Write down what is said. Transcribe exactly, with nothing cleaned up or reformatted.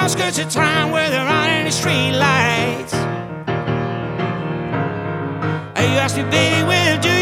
outskirts of town where there aren't any street lights. You asked me, baby, will it do?